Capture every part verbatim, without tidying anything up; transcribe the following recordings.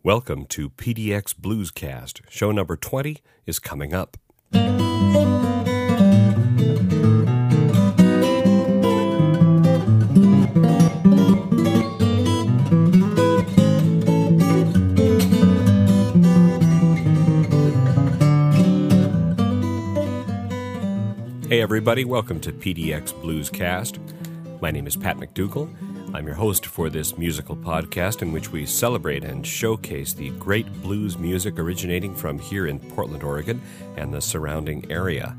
Welcome to P D X Bluescast. Show number twenty is coming up. Hey everybody, welcome to P D X Bluescast. My name is Pat McDougall. I'm your host for this musical podcast in which we celebrate and showcase the great blues music originating from here in Portland, Oregon, and the surrounding area.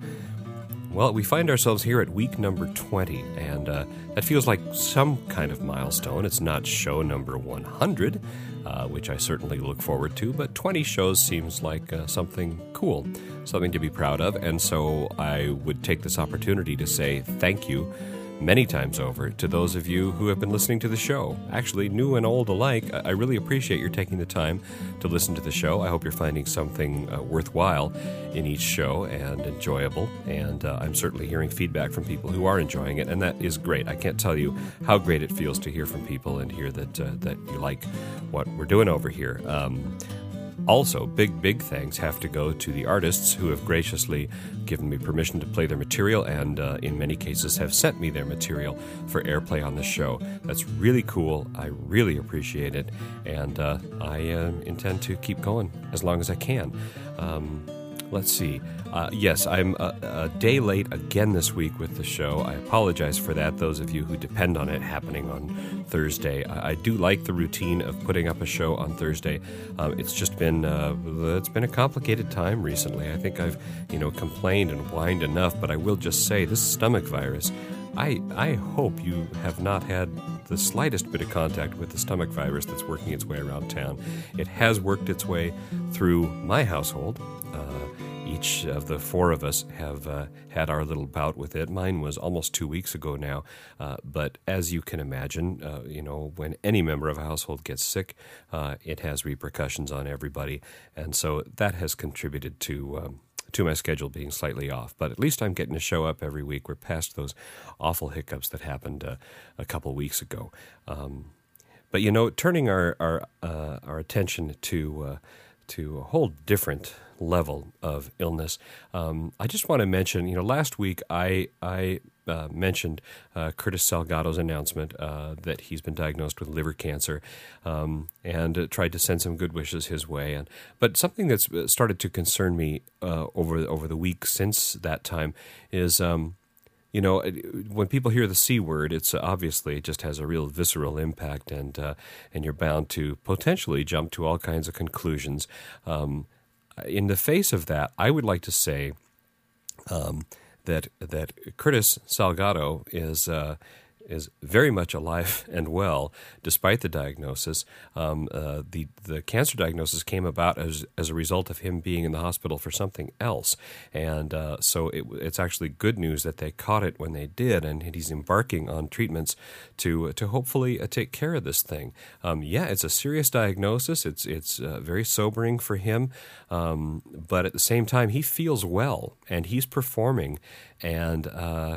Well, we find ourselves here at week number twenty, and uh, that feels like some kind of milestone. It's not show number one hundred, uh, which I certainly look forward to, but twenty shows seems like uh, something cool, something to be proud of, and so I would take this opportunity to say thank you many times over to those of you who have been listening to the show. Actually, new and old alike, I really appreciate your taking the time to listen to the show. I hope you're finding something uh, worthwhile in each show and enjoyable, and uh, I'm certainly hearing feedback from people who are enjoying it, and that is great. I can't tell you how great it feels to hear from people and hear that uh, that you like what we're doing over here. Um, Also, big, big thanks have to go to the artists who have graciously given me permission to play their material and, uh, in many cases, have sent me their material for airplay on the show. That's really cool. I really appreciate it, and uh, I uh, intend to keep going as long as I can. Um, let's see. Uh, yes, I'm a, a day late again this week with the show. I apologize for that, those of you who depend on it happening on Thursday. I, I do like the routine of putting up a show on Thursday. Um, it's just been uh, it's been a complicated time recently. I think I've you know complained and whined enough, but I will just say this stomach virus. I I hope you have not had the slightest bit of contact with the stomach virus that's working its way around town. It has worked its way through my household. Uh, Each of the four of us have uh, had our little bout with it. Mine was almost two weeks ago now. Uh, but as you can imagine, uh, you know, when any member of a household gets sick, uh, it has repercussions on everybody. And so that has contributed to um, to my schedule being slightly off. But at least I'm getting to show up every week. We're past those awful hiccups that happened uh, a couple weeks ago. Um, but, you know, turning our our, uh, our attention to uh, to a whole different level of illness. Um, I just want to mention, you know, last week I I uh, mentioned uh, Curtis Salgado's announcement uh, that he's been diagnosed with liver cancer, um, and uh, tried to send some good wishes his way. And but something that's started to concern me uh, over over the week since that time is, um, you know, when people hear the C word, it's uh, obviously it just has a real visceral impact, and uh, and you're bound to potentially jump to all kinds of conclusions. Um, In the face of that, I would like to say um, that that Curtis Salgado is uh, is very much alive and well, despite the diagnosis. Um, uh, the the cancer diagnosis came about as as a result of him being in the hospital for something else, and uh, so it, it's actually good news that they caught it when they did, and he's embarking on treatments to to hopefully uh, take care of this thing. Um, yeah, it's a serious diagnosis. It's it's uh, very sobering for him, um, but at the same time, he feels well and he's performing, and uh,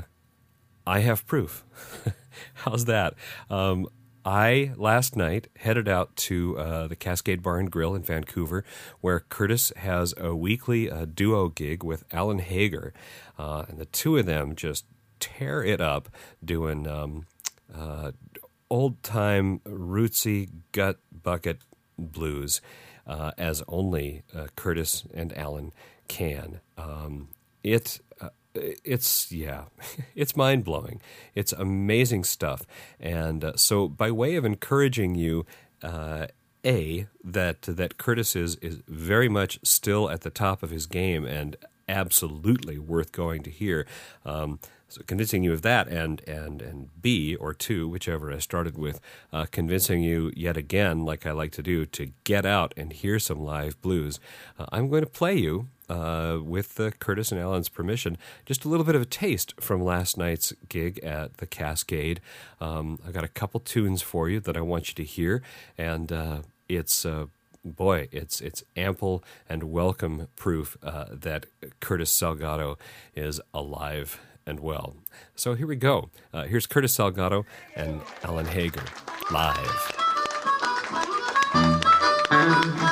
I have proof. How's that? Um, I, last night, headed out to uh, the Cascade Bar and Grill in Vancouver, where Curtis has a weekly uh, duo gig with Alan Hager. Uh, and the two of them just tear it up doing um, uh, old-time, rootsy, gut-bucket blues, uh, as only uh, Curtis and Alan can. Um, it... Uh, It's, yeah, it's mind-blowing. It's amazing stuff. And uh, so by way of encouraging you, uh, A, that that Curtis is, is very much still at the top of his game and absolutely worth going to hear, um, so convincing you of that, and, and, and B, or two, whichever I started with, uh, convincing you yet again, like I like to do, to get out and hear some live blues. Uh, I'm going to play you, Uh, with uh, Curtis and Alan's permission, just a little bit of a taste from last night's gig at the Cascade. Um, I got a couple tunes for you that I want you to hear, and uh, it's uh, boy, it's it's ample and welcome proof uh, that Curtis Salgado is alive and well. So here we go. Uh, here's Curtis Salgado and Alan Hager live.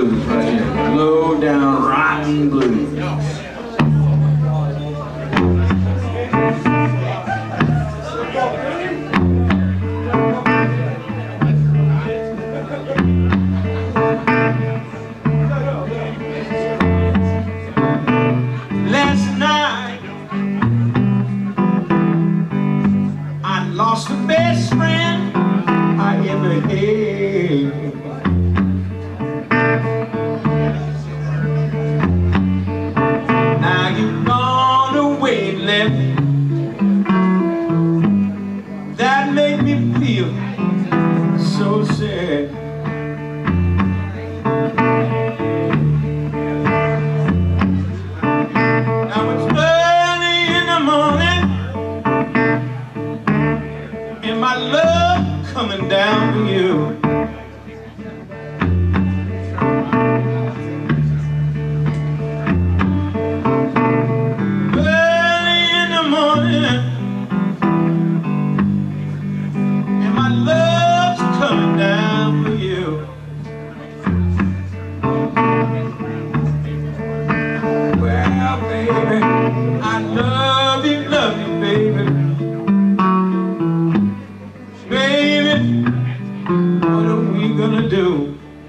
blues right here. Low down rotten blues. Last night I lost the best friend I ever had. Now you've gone away and left me. That made me feel so sad. Now it's early in the morning and my love coming down to you. Early in the morning and my love's coming down for you. Well, baby, I love you, love you, baby. Baby, what are we gonna do?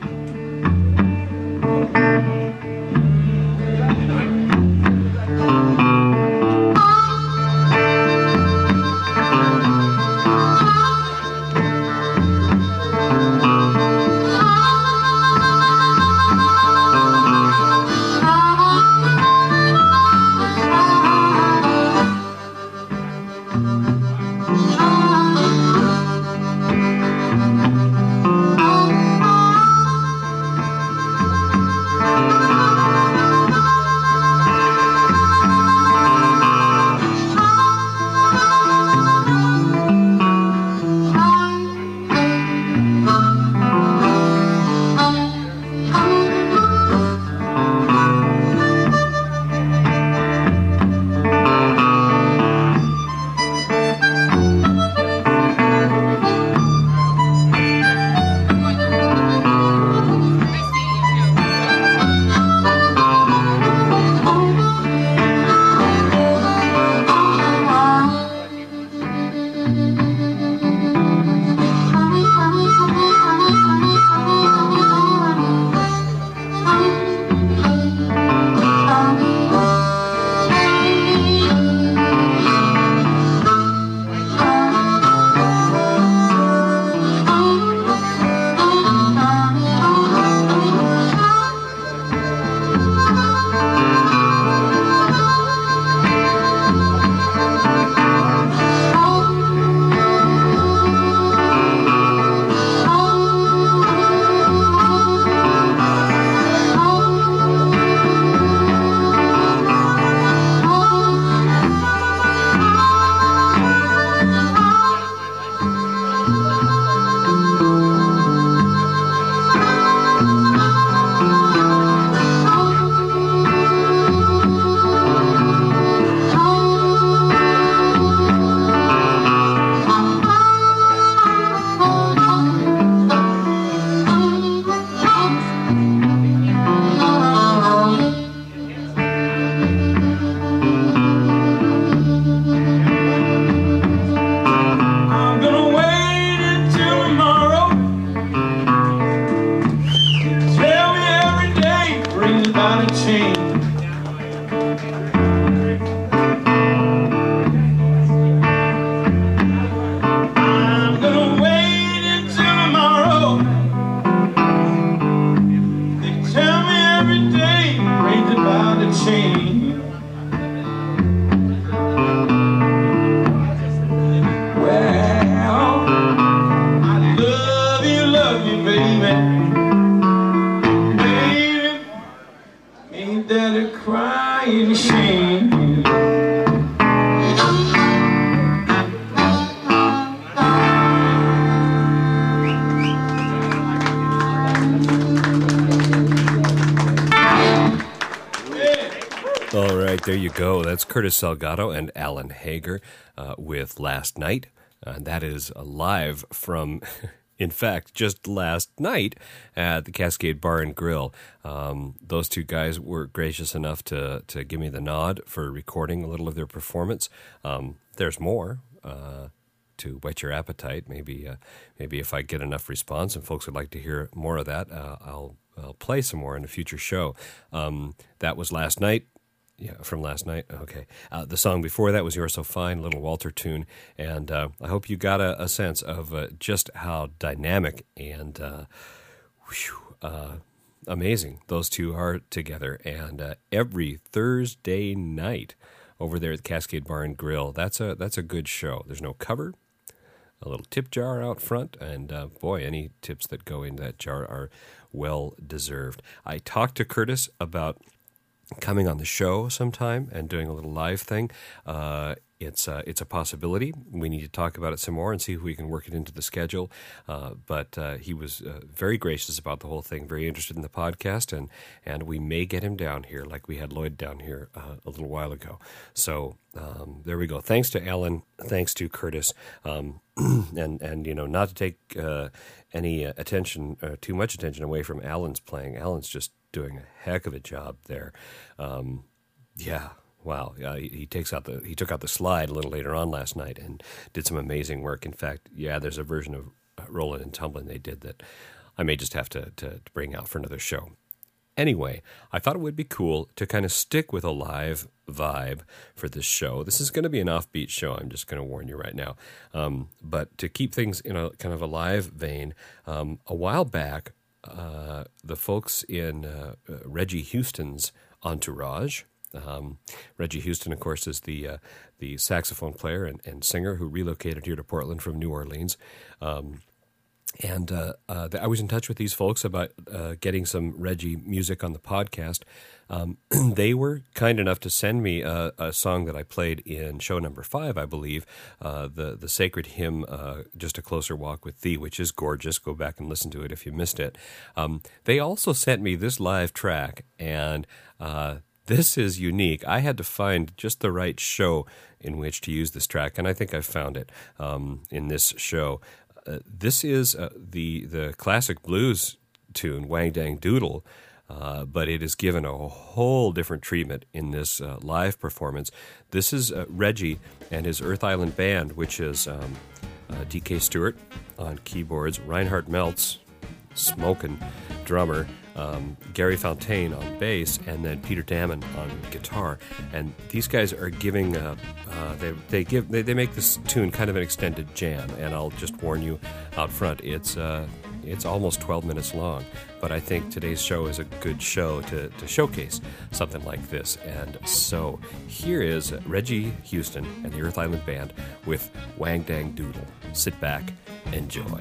There you go. That's Curtis Salgado and Alan Hager uh, with Last Night. Uh, that is live from In fact, just last night at the Cascade Bar and Grill, um, those two guys were gracious enough to to give me the nod for recording a little of their performance. Um, there's more uh, to whet your appetite. Maybe uh, maybe if I get enough response and folks would like to hear more of that, uh, I'll I'll play some more in a future show. Um, that was last night. Yeah, from last night. Okay. Uh, the song before that was You're So Fine, Little Walter tune. And uh, I hope you got a, a sense of uh, just how dynamic and uh, whew, uh, amazing those two are together. And uh, every Thursday night over there at the Cascade Bar and Grill, that's a, that's a good show. There's no cover, a little tip jar out front, and uh, boy, any tips that go in that jar are well deserved. I talked to Curtis about coming on the show sometime and doing a little live thing. Uh, it's uh, it's a possibility. We need to talk about it some more and see if we can work it into the schedule. Uh, but uh, he was uh, very gracious about the whole thing, very interested in the podcast, and and we may get him down here like we had Lloyd down here uh, a little while ago. So um, there we go. Thanks to Alan. Thanks to Curtis. Um, and and you know, not to take uh, any uh, attention, uh, too much attention away from Alan's playing. Alan's just doing a heck of a job there. Um, yeah, wow. Uh, he, he takes out the he took out the slide a little later on last night and did some amazing work. In fact, yeah, there's a version of Rollin' and Tumblin' they did that I may just have to, to to bring out for another show. Anyway, I thought it would be cool to kind of stick with a live vibe for this show. This is going to be an offbeat show, I'm just going to warn you right now. Um, but to keep things in a kind of a live vein, um, a while back, uh, the folks in uh, uh, Reggie Houston's entourage, um, Reggie Houston, of course, is the uh, the saxophone player and, and singer who relocated here to Portland from New Orleans. Um And uh, uh, I was in touch with these folks about uh, getting some Reggie music on the podcast. Um, they were kind enough to send me a, a song that I played in show number five, I believe, uh, the the sacred hymn, uh, Just a Closer Walk with Thee, which is gorgeous. Go back and listen to it if you missed it. Um, they also sent me this live track, and uh, this is unique. I had to find just the right show in which to use this track, and I think I found it um, in this show. Uh, this is uh, the the classic blues tune, Wang Dang Doodle, uh, but it is given a whole different treatment in this uh, live performance. This is uh, Reggie and his Earth Island Band, which is um, uh, D K Stewart on keyboards, Reinhard Meltz, smoking drummer, um, Gary Fontaine on bass, and then Peter Damon on guitar. And these guys are giving, uh, uh, they they give they, they make this tune kind of an extended jam. And I'll just warn you out front, it's uh, it's almost twelve minutes long. But I think today's show is a good show to, to showcase something like this. And so here is Reggie Houston and the Earth Island Band with Wang Dang Doodle. Sit back, enjoy.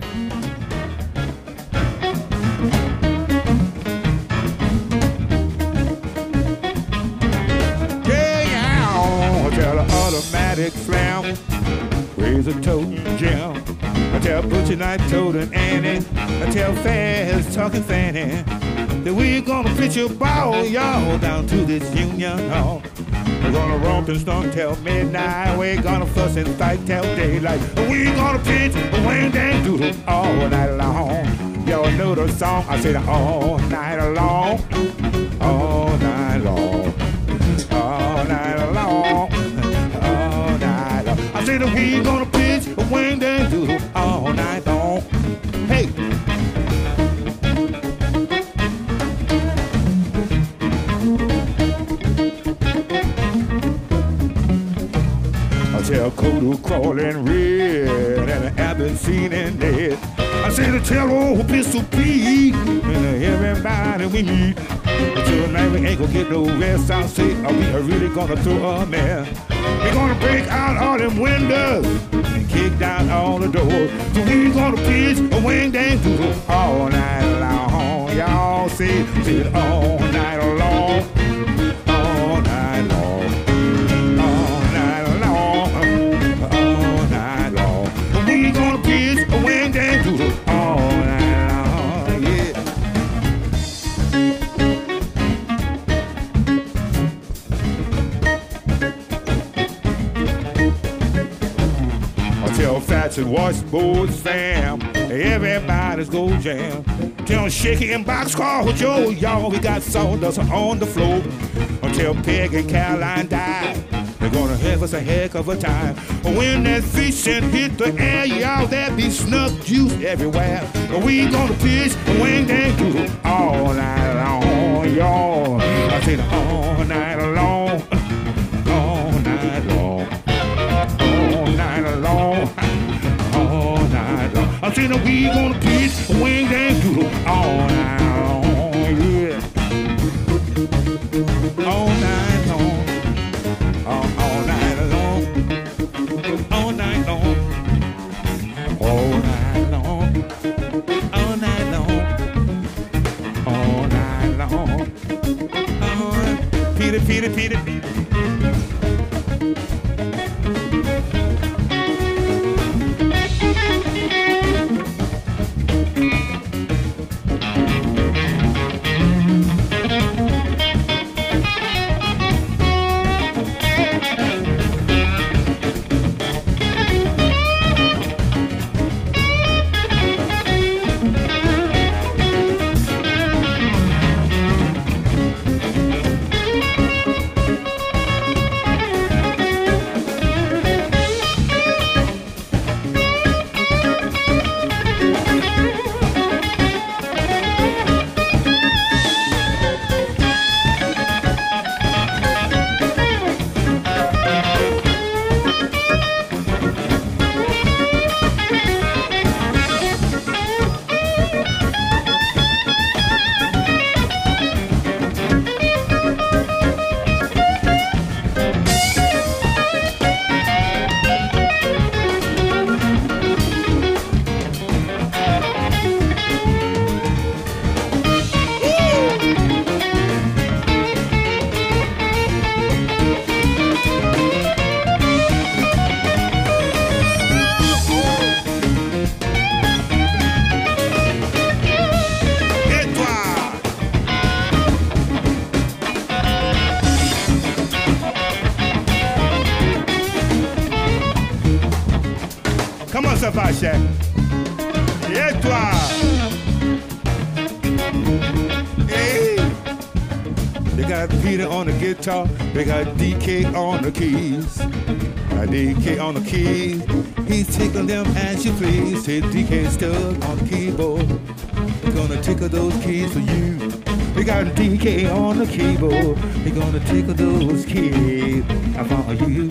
Automatic slam, raise a toting jam. I tell Butcher Night, Toad and Annie, I tell Fast Talking Fanny that we're gonna pitch a ball, y'all, down to this Union Hall. We're gonna romp and stomp till midnight. We're gonna fuss and fight till daylight. We're gonna pitch a Wang Dang Doodle all night long. Y'all know the song, I said all night long, all night long, all night long. I said that we gonna pitch a Wang Dang Doodle all night long. Hey! I tell Kodo crawling red and an Abbott feeling dead. I said to tell old Pistol Pete and everybody we meet. Tonight we ain't gonna get no rest. I'll say, are we really gonna throw a mess? We're gonna break out all them windows and kick down all the doors. So we're gonna pitch a Wang Dang Doodle all night long. Y'all say, say it all night long, all night long, all night long, all night long. We're gonna pitch a Wang Dang Doodle all night long, yeah. Tell Fats and Washboard Sam Everybody's go jam. Tell Shaky and Boxcar Joe, y'all, we got sawdust on the floor. Until Peg and Caroline die, they're gonna have us a heck of a time. When that fishing hit the air, y'all, there be snuck juice everywhere. We gonna pitch and wing and do all night long, y'all. I said all night long, all night long, all night long, all night long. I said we gonna pitch and wing and do all night long, yeah. All night long, all, all night long, all night long, all night long, all night long, all night long. Oh, Peter, Peter, Peter, Peter. Comment ça va, chef? Et toi? Hey! They got Peter on the guitar, they got D K on the keys. Got D K on the keys, he's tickling them as you please. Say D K stuck on the keyboard, we're gonna tickle those keys for you. We got D K on the keyboard, we're gonna tickle those keys for you.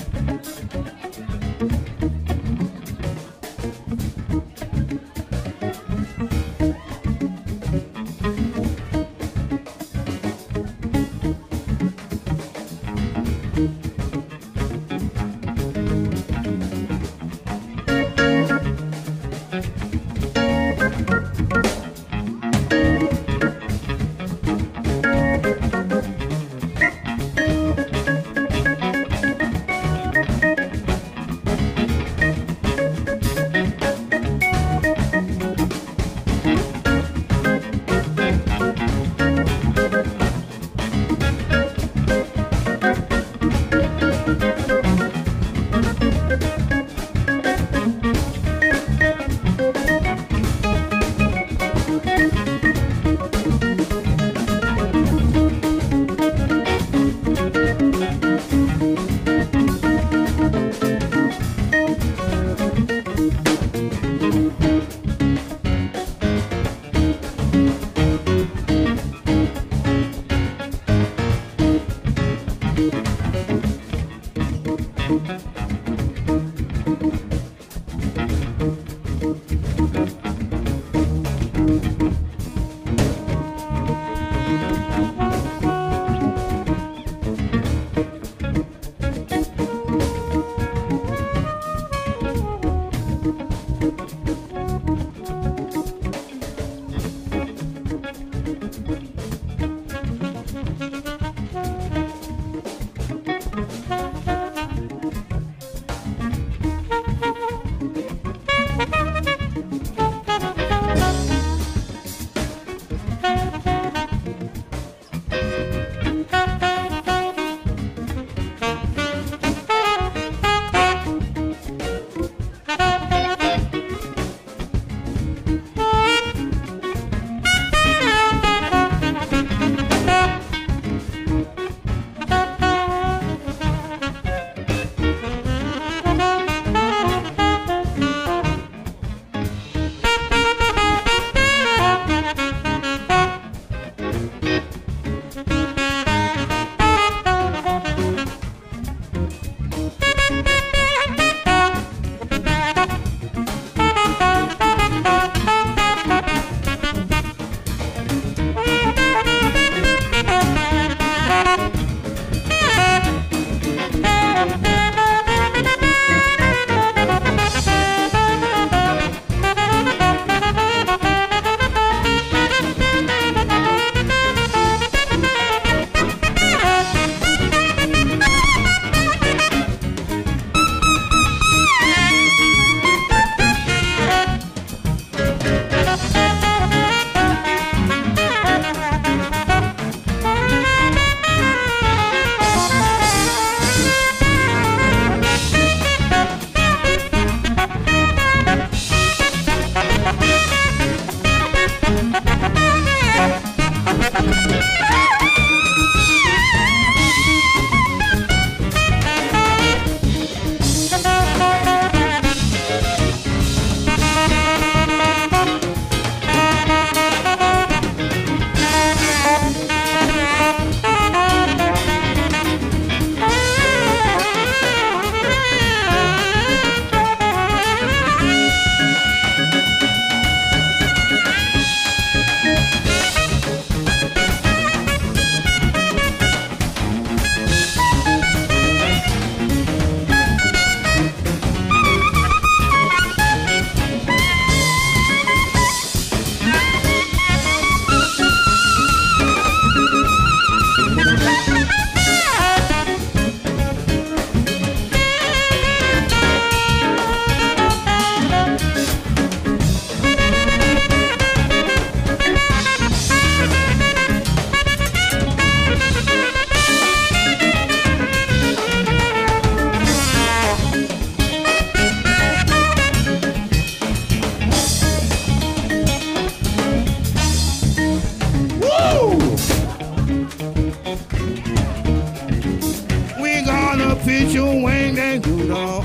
doodle.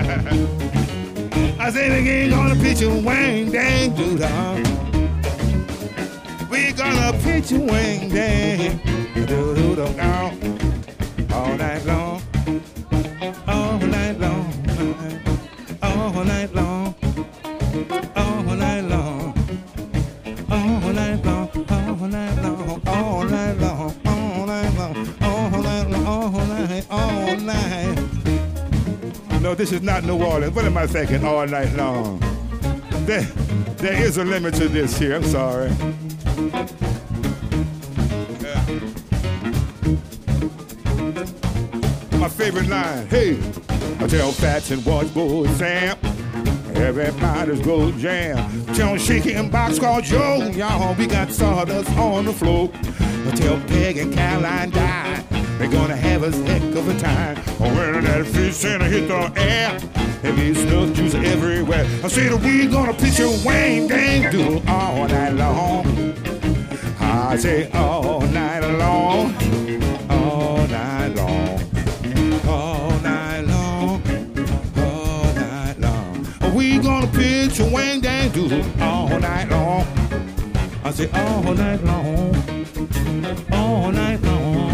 I said we ain't gonna pitch a wang dang doodle. We gonna pitch a wang dang doodle now all night long, all night long, all night long, all night long, all night long, all night long, all night long, all night long, all night long, all night, all night. No, this is not New Orleans. What am I thinking? All night long. There, there is a limit to this here. I'm sorry. Yeah. My favorite line. Hey, I tell Fats and Watch Bull Sam. Everybody's go jam. Tell Shaky and Boxcar Joe, y'all, we got sawdust on the floor. I tell Peg and Caroline die. They're gonna have a heck of a time. Oh, when that fish center hit the air, there be snuff juice everywhere. I said we gonna pitch a wang dang doodle all night long. I say all night long, all night long, all night long, all night long. We gonna pitch a wang dang doodle all night long. I say all night long, all night long.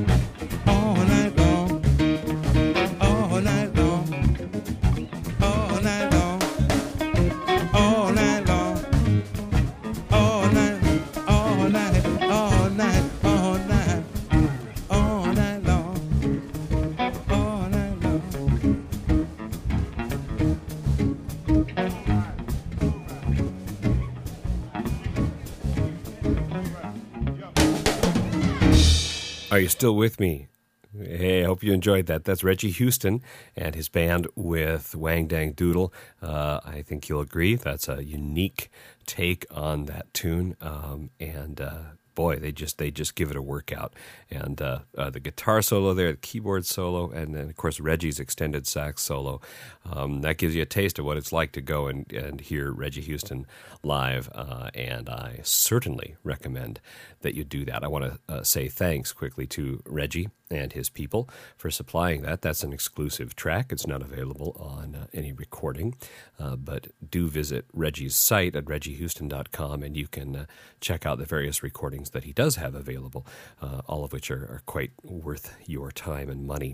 Are you still with me? Hey, I hope you enjoyed that. That's Reggie Houston and his band with Wang Dang Doodle. Uh, I think you'll agree that's a unique take on that tune. Um, and uh, boy, they just they just give it a workout. And uh, uh, the guitar solo there, the keyboard solo, and then, of course, Reggie's extended sax solo. Um, that gives you a taste of what it's like to go and, and hear Reggie Houston live. Uh, and I certainly recommend that you do that. I want to uh, say thanks quickly to Reggie and his people for supplying that. That's an exclusive track. It's not available on uh, any recording, uh, but do visit Reggie's site at reggie houston dot com, and you can uh, check out the various recordings that he does have available, uh, all of which are, are quite worth your time and money.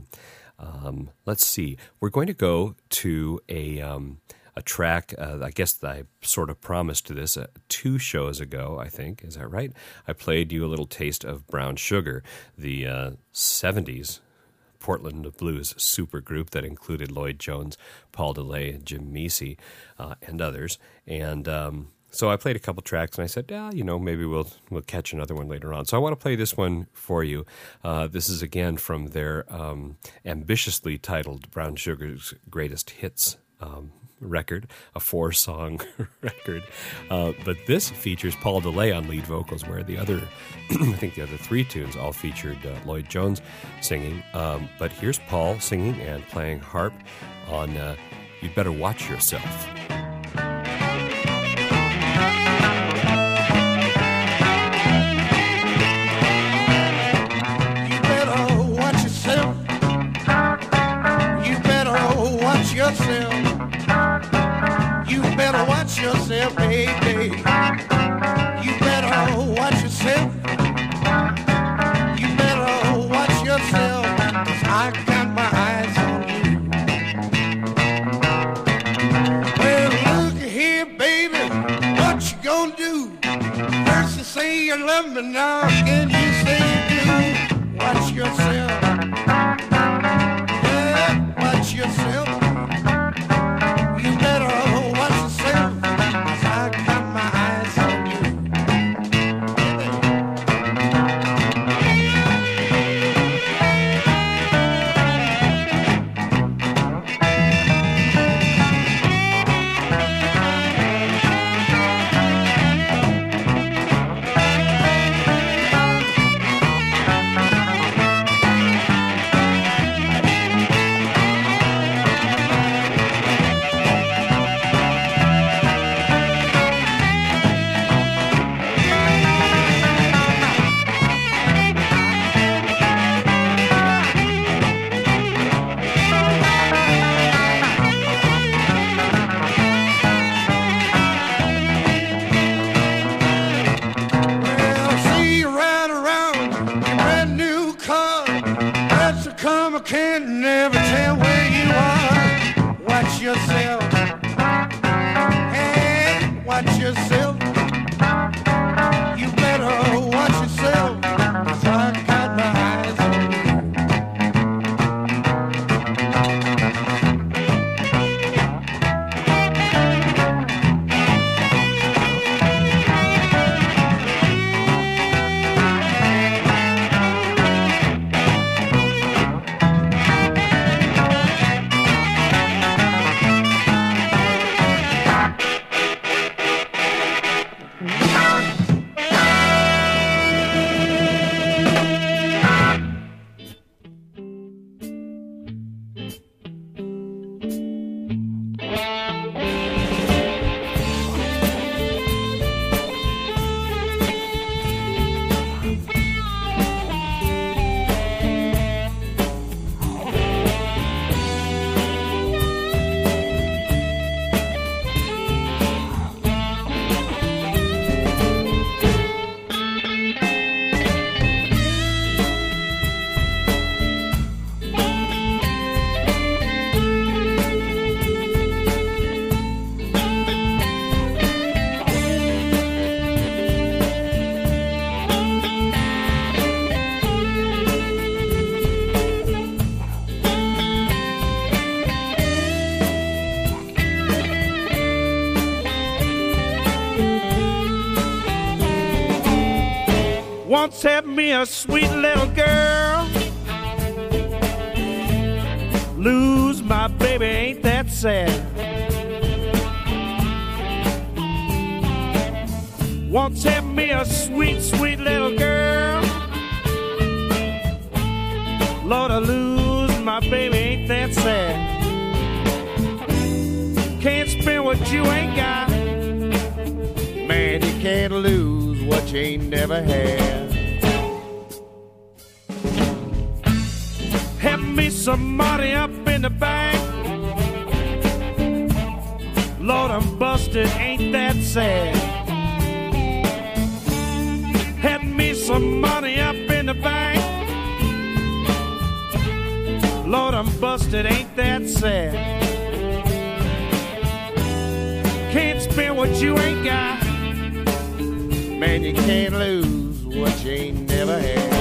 Um, let's see. We're going to go to a... Um, A track, uh, I guess I sort of promised this uh, two shows ago, I think. Is that right? I played you a little taste of Brown Sugar, the uh, seventies Portland blues supergroup that included Lloyd Jones, Paul DeLay, Jim Meese, uh, and others. And um, so I played a couple tracks, and I said, yeah, you know, maybe we'll we'll catch another one later on. So I want to play this one for you. Uh, this is, again, from their um, ambitiously titled Brown Sugar's Greatest Hits um record, a four-song record. Uh, but this features Paul DeLay on lead vocals, where the other, I think the other three tunes all featured uh, Lloyd Jones singing. Um, but here's Paul singing and playing harp on uh, You'd Better Watch Yourself. You better watch yourself. You better watch yourself. You better watch yourself, baby. You better watch yourself. You better watch yourself, 'cause I got my eyes on you. Well, look here, baby, what you gonna do? First you say you love me, now again you say you do. Watch yourself. Yeah, watch yourself. yourself. You better watch yourself. So I got my eyes on you. Once had me a sweet little girl. Lose my baby, ain't that sad? Once had me a sweet, sweet little girl. Lord, I lose my baby, ain't that sad? Can't spend what you ain't got. Man, you can't lose what you ain't never had. Have me some money up in the bank. Lord, I'm busted, ain't that sad? Had me some money up in the bank. Lord, I'm busted, ain't that sad? Can't spend what you ain't got. Man, you can't lose what you ain't never had.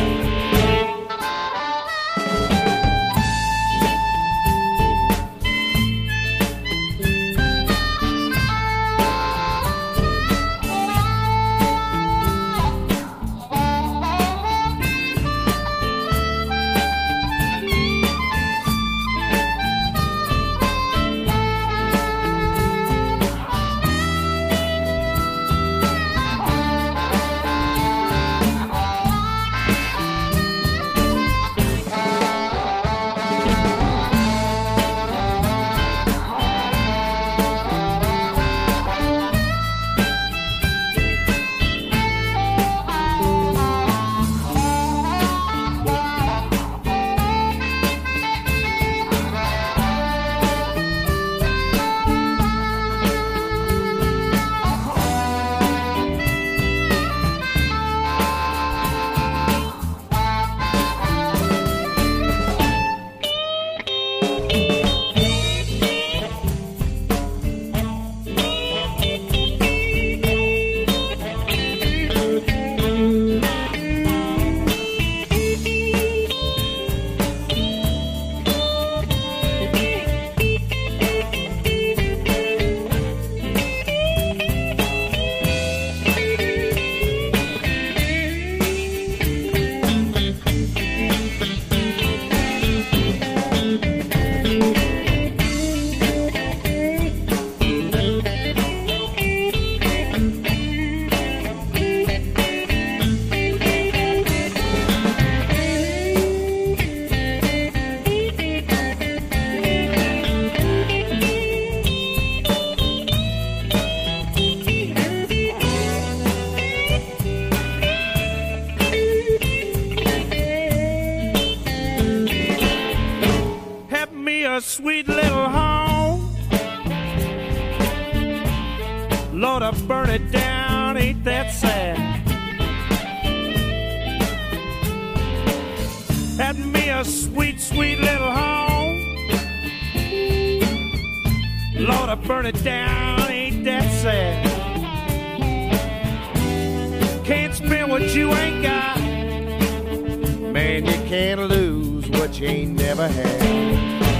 A sweet little home. Lord, I burn it down, ain't that sad? Had me a sweet, sweet little home. Lord, I burn it down, ain't that sad? you ain't got. Man, you can't lose what you ain't never had.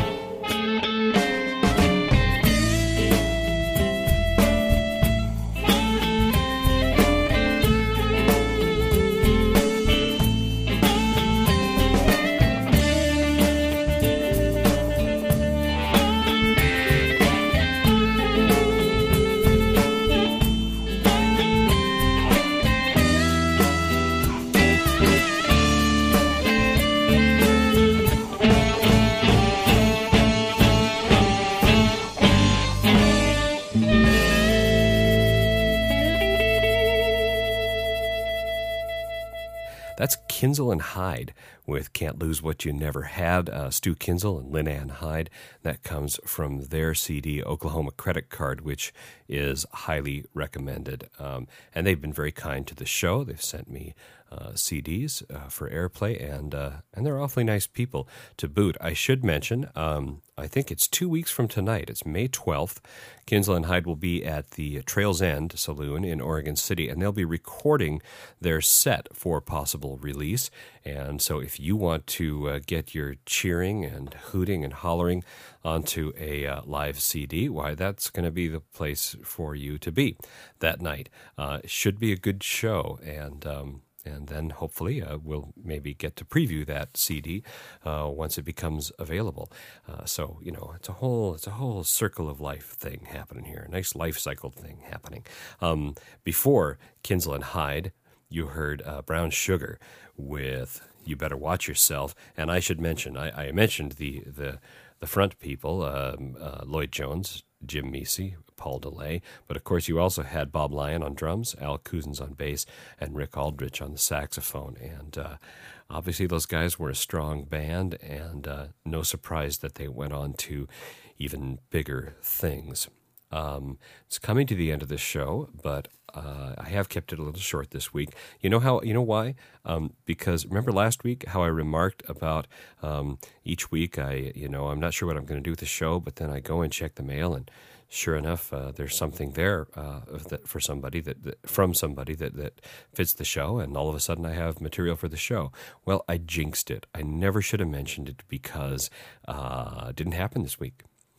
That's Kinsel and Hyde with Can't Lose What You Never Had. Uh, Stu Kinsel and Lynn Ann Hyde. That comes from their C D, Oklahoma Credit Card, which is highly recommended. Um, and they've been very kind to the show. They've sent me uh, C Ds uh, for airplay, and uh, and they're awfully nice people to boot. I should mention, um, I think it's two weeks from tonight. It's May twelfth. Kinsel and Hyde will be at the Trails End Saloon in Oregon City, and they'll be recording their set for possible release. And so if you want to uh, get your cheering and hooting and hollering onto a uh, live C D, why, that's going to be the place for you to be that night. Uh, it should be a good show, and um, and then hopefully uh, we'll maybe get to preview that C D uh, once it becomes available. Uh, so, you know, it's a whole it's a whole circle of life thing happening here, a nice life cycle thing happening. Um, before Kinsel and Hyde, you heard uh, Brown Sugar with You Better Watch Yourself. And I should mention, I, I mentioned the, the, the front people, um, uh, Lloyd Jones, Jim Meese, Paul DeLay, but of course you also had Bob Lyon on drums, Al Cousins on bass, and Rick Aldrich on the saxophone. And uh, obviously those guys were a strong band, and uh, no surprise that they went on to even bigger things. Um, it's coming to the end of this show, but uh, I have kept it a little short this week. You know how? You know why? Um, because remember last week how I remarked about um, each week I, you know, I'm not sure what I'm going to do with the show, but then I go and check the mail, and sure enough, uh, there's something there uh, that for somebody that, that from somebody that, that fits the show, and all of a sudden I have material for the show. Well, I jinxed it. I never should have mentioned it because uh, it didn't happen this week.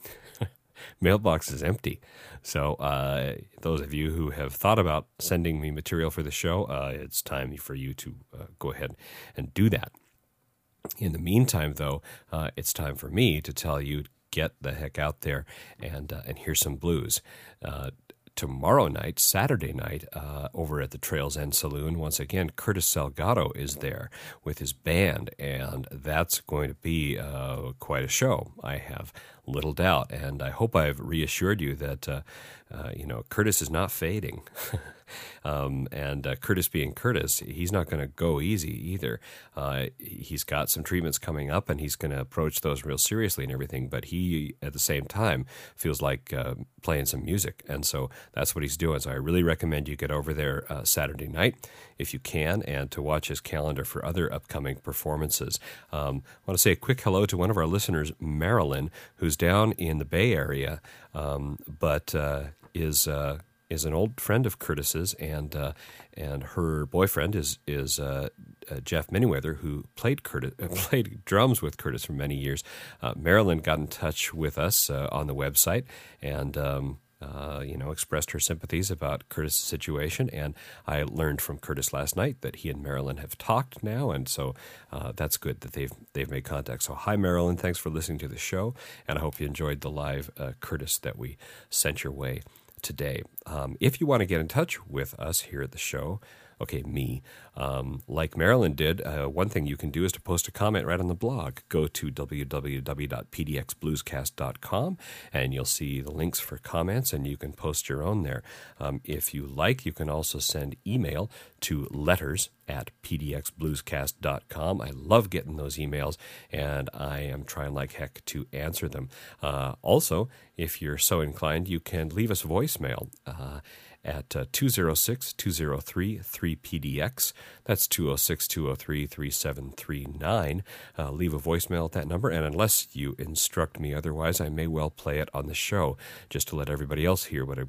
Mailbox is empty. So uh, those of you who have thought about sending me material for the show, uh, it's time for you to uh, go ahead and do that. In the meantime, though, uh, it's time for me to tell you, get the heck out there and uh, and hear some blues. Uh, tomorrow night, Saturday night, uh, over at the Trails End Saloon, once again, Curtis Salgado is there with his band, and that's going to be uh, quite a show, I have little doubt. And I hope I've reassured you that, uh, uh, you know, Curtis is not fading. um, and uh, Curtis being Curtis, he's not going to go easy either. Uh, he's got some treatments coming up, and he's going to approach those real seriously and everything, but he, at the same time, feels like uh, playing some music, and so that's what he's doing. So I really recommend you get over there uh, Saturday night, if you can, and to watch his calendar for other upcoming performances. Um, I want to say a quick hello to one of our listeners, Marilyn, who's down in the Bay Area, um, but uh, is uh, is an old friend of Curtis's, and uh, and her boyfriend is is uh, uh, Jeff Miniweather, who played Curtis uh, played drums with Curtis for many years. Uh, Marilyn got in touch with us uh, on the website, and um, Uh, you know, expressed her sympathies about Curtis' situation, and I learned from Curtis last night that he and Marilyn have talked now, and so uh, that's good that they've they've made contact. So hi, Marilyn, thanks for listening to the show, and I hope you enjoyed the live uh, Curtis that we sent your way today. Um, if you want to get in touch with us here at the show, okay, me, um, like Marilyn did, uh, one thing you can do is to post a comment right on the blog. Go to w w w dot p d x bluescast dot com, and you'll see the links for comments, and you can post your own there. Um, if you like, you can also send email to letters at p d x bluescast dot com. I love getting those emails, and I am trying like heck to answer them. Uh, also, if you're so inclined, you can leave us voicemail uh, at uh, two oh six, two oh three, three P D X. That's two oh six, two oh three, three seven three nine. Uh, leave a voicemail at that number, and unless you instruct me otherwise, I may well play it on the show, just to let everybody else hear what a big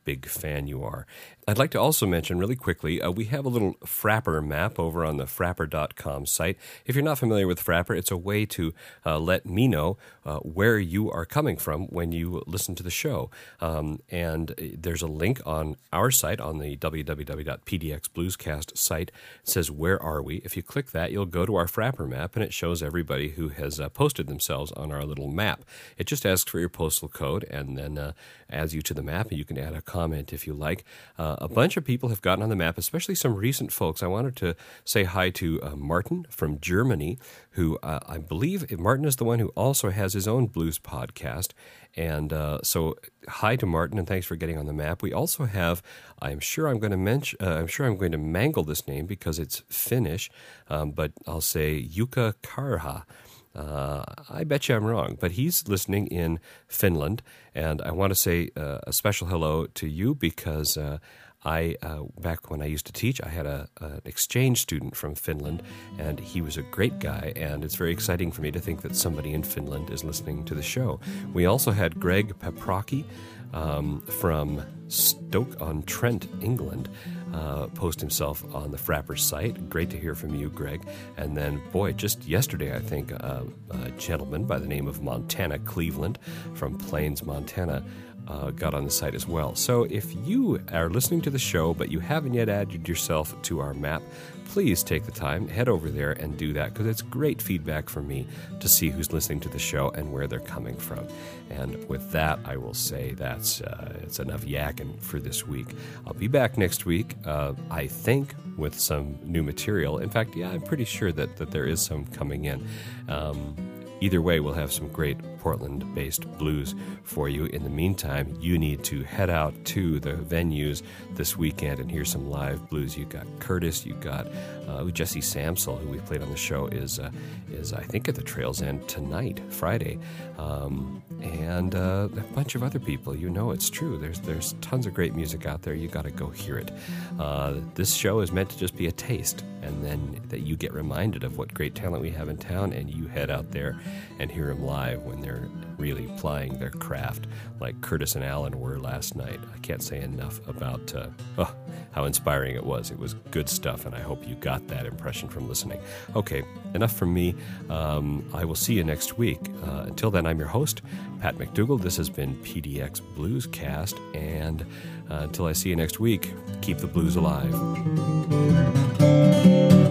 big fan you are. I'd like to also mention really quickly, uh, we have a little Frapper map over on the frapper dot com site. If you're not familiar with Frapper, it's a way to uh, let me know uh, where you are coming from when you listen to the show. Um, and there's a link on our site, on the w w w dot p d x bluescast site. It says, where are we? If you click that, you'll go to our Frapper map, and it shows everybody who has uh, posted themselves on our little map. It just asks for your postal code and then uh, adds you to the map, and you can add a comment if you like. Uh, a bunch of people have gotten on the map, especially some recent folks. I wanted to say hi to uh, Martin from Germany, who uh, I believe Martin is the one who also has his own blues podcast. And uh, so, hi to Martin, and thanks for getting on the map. We also have, I'm sure I'm going to mention, uh, I'm sure I'm going to mangle this name because it's Finnish, um, but I'll say Jukka Karha. Uh, I bet you I'm wrong, but he's listening in Finland, and I want to say uh, a special hello to you because uh, I, uh, back when I used to teach, I had a, an exchange student from Finland, and he was a great guy, and it's very exciting for me to think that somebody in Finland is listening to the show. We also had Greg Paprocki um, from Stoke-on-Trent, England, uh, post himself on the Frapper site. Great to hear from you, Greg. And then, boy, just yesterday, I think, uh, a gentleman by the name of Montana Cleveland from Plains, Montana, Uh, got on the site as well. So if you are listening to the show, but you haven't yet added yourself to our map, please take the time, head over there and do that, because it's great feedback for me to see who's listening to the show and where they're coming from. And with that, I will say that's uh, it's enough yakking for this week. I'll be back next week, uh, I think, with some new material. In fact, yeah, I'm pretty sure that, that there is some coming in. Um, Either way, we'll have some great Portland-based blues for you. In the meantime, you need to head out to the venues this weekend and hear some live blues. You got Curtis, you got uh, Jesse Samsel, who we played on the show, is uh, is I think at the Trails End tonight, Friday, um, and uh, a bunch of other people. You know it's true. There's there's tons of great music out there. You got to go hear it. Uh, this show is meant to just be a taste, and then that you get reminded of what great talent we have in town, and you head out there and hear them live when they're really plying their craft, like Curtis and Alan were last night. I can't say enough about uh, oh, how inspiring it was. It was good stuff, and I hope you got that impression from listening. Okay, enough from me. Um, I will see you next week. Uh, until then, I'm your host, Pat McDougall. This has been P D X Bluescast, and uh, until I see you next week, keep the blues alive.